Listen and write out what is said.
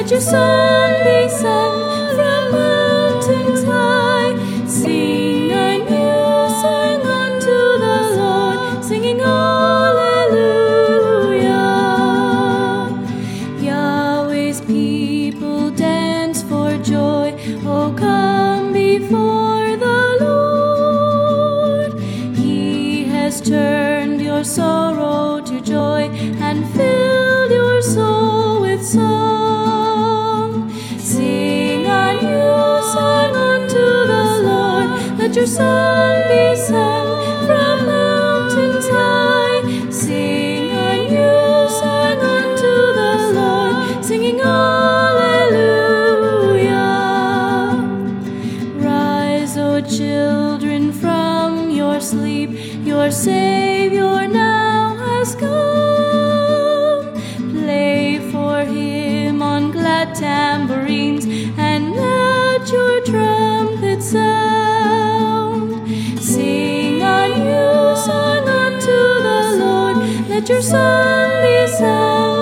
Let your song be sung from mountains high. Sing a new song unto the Lord, singing Alleluia. Yahweh's people dance for joy. Oh, come before the Lord. He has turned your sorrow to joy and filled your soul with song. Sing a new song unto the Lord. Let your song be sung from mountains high. Sing a new song unto the Lord, singing Alleluia. Rise, O children, from your sleep. Your Savior now has come. Play for him on glad tambourines, and let your trumpets sound. Sing a new song unto the Lord. Let your song be sung